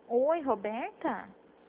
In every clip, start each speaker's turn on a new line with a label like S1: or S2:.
S1: Oi, Roberta?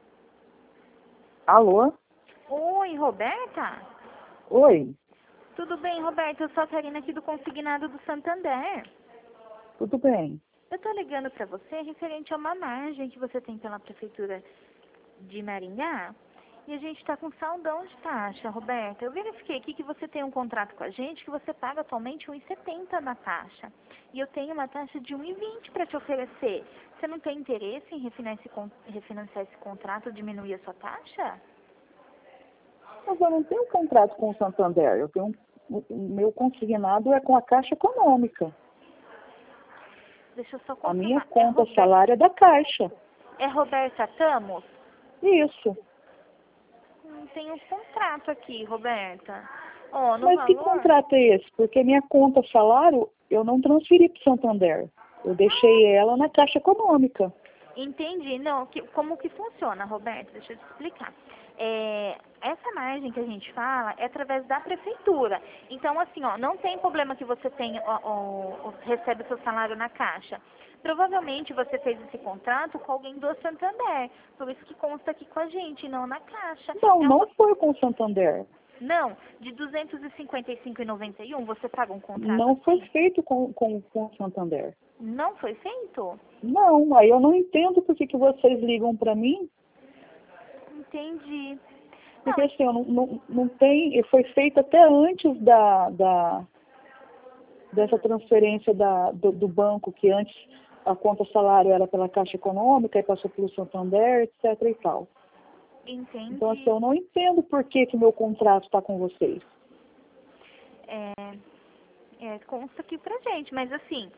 S2: Alô?
S1: Oi, Roberta?
S2: Oi,
S1: Tudo bem, Roberta? Eu sou a Karina aqui do Consignado do Santander.
S2: tudo bem?
S1: Eu tô ligando pra você referente a uma margem que você tem pela Prefeitura de Maringá. E a gente tá com saldão de taxa, Roberta. Eu verifiquei aqui que você tem um contrato com a gente que você paga atualmente 1,70 na taxa. E eu tenho uma taxa de 1,20 para te oferecer. Você não tem interesse em refinanciar esse contrato, diminuir a sua taxa?
S2: Mas eu não tenho contrato com o Santander, o meu consignado é com a Caixa Econômica.
S1: Deixa eu só
S2: A minha
S1: confirmar.
S2: conta salário é da Caixa.
S1: É Roberta Tamos?
S2: Isso.
S1: Tem um contrato aqui, Roberta. Ó, no
S2: Mas que
S1: valor...
S2: contrato é esse? Porque minha conta salário eu não transferi para o Santander. Eu deixei ela na Caixa Econômica.
S1: Entendi. Não, como que funciona, Roberta? Deixa eu te explicar. Essa margem que a gente fala é através da prefeitura. Então, assim, ó, não tem problema que você tenha, recebe o seu salário na caixa. Provavelmente você fez esse contrato com alguém do Santander. Por isso que consta aqui com a gente, não na caixa.
S2: Não, não foi com o Santander.
S1: Não, de 255,91 você paga um contrato
S2: Não foi
S1: assim?
S2: feito com o Santander.
S1: Não foi feito?
S2: Não, aí eu não entendo por que vocês ligam para mim.
S1: Entendi. Não,
S2: Porque assim, eu não tem, e foi feito até antes dessa transferência do banco, que antes a conta salário era pela Caixa Econômica e passou pelo Santander, etc. e tal.
S1: entendi.
S2: Então, assim, eu não entendo por que o meu contrato está com vocês.
S1: Consta aqui pra gente, mas assim,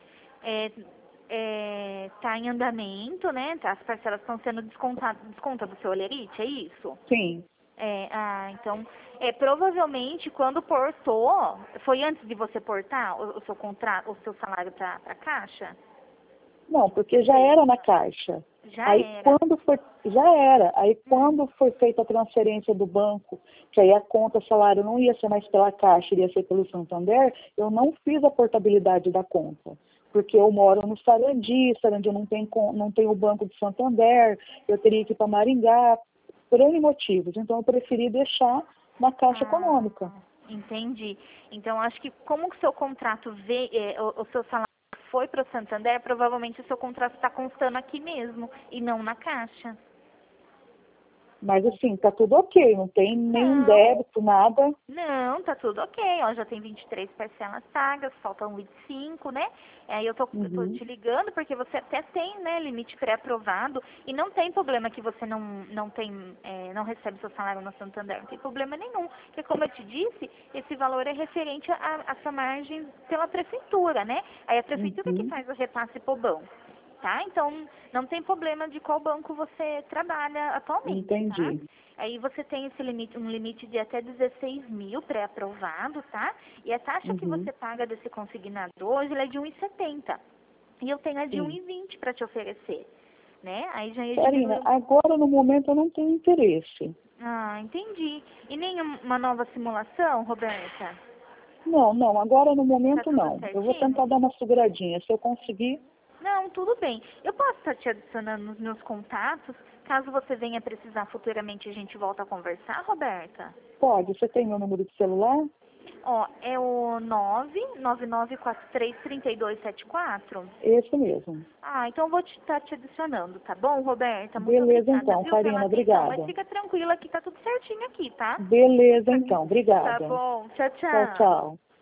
S1: tá em andamento, né? As parcelas estão sendo desconta do seu olerite, é isso?
S2: Sim.
S1: Então, provavelmente quando portou, foi antes de você portar o seu contrato, o seu salário para a Caixa?
S2: Não, porque já era na Caixa.
S1: Já era.
S2: Já era. Aí quando foi feita a transferência do banco, que aí a conta salário não ia ser mais pela Caixa, iria ser pelo Santander, eu não fiz a portabilidade da conta. Porque eu moro no Sarandi não tem o banco do Santander, eu teria que ir para Maringá, por N motivos. Então eu preferi deixar na Caixa Econômica.
S1: Entendi. Então, acho que como que o seu contrato o seu salário foi para o Santander, provavelmente o seu contrato está constando aqui mesmo e não na Caixa.
S2: Mas assim, tá tudo ok, não tem nenhum débito, nada.
S1: Não, tá tudo ok. Ó, já tem 23 parcelas pagas, faltam 25, né? Aí eu tô te ligando porque você até tem, né, limite pré-aprovado e não tem problema que você não recebe seu salário no Santander, não tem problema nenhum. Porque como eu te disse, esse valor é referente a essa margem pela prefeitura, né? Aí a prefeitura que faz o repasse pro banco. Tá? Então, não tem problema de qual banco você trabalha atualmente,
S2: Entendi.
S1: tá? Aí você tem um limite de até 16 mil pré-aprovado, tá? E a taxa que você paga desse consignado hoje ela é de 1,70. E eu tenho a de 1,20 para te oferecer, né? Aí já ia
S2: Karina,
S1: diminuir.
S2: agora no momento eu não tenho interesse.
S1: Entendi. E nem uma nova simulação, Roberta?
S2: Não, agora no
S1: Tá
S2: momento
S1: tudo
S2: não. Eu vou
S1: certinho?
S2: tentar dar uma seguradinha. Se eu conseguir,
S1: Não, tudo bem. Eu posso estar te adicionando nos meus contatos. Caso você venha precisar futuramente, a gente volta a conversar, Roberta?
S2: pode. Você tem meu número de celular?
S1: Ó, é o 999433274.
S2: Esse mesmo.
S1: Então eu vou estar te adicionando, tá bom, Roberta? Muito
S2: Beleza
S1: obrigada,
S2: então,
S1: viu, pela
S2: Karina,
S1: atenção. Mas
S2: obrigada.
S1: fica tranquila que tá tudo certinho aqui, tá?
S2: Beleza então,
S1: Tá
S2: obrigada.
S1: bom. Tchau,
S2: Tchau,
S1: tchau.
S2: tchau.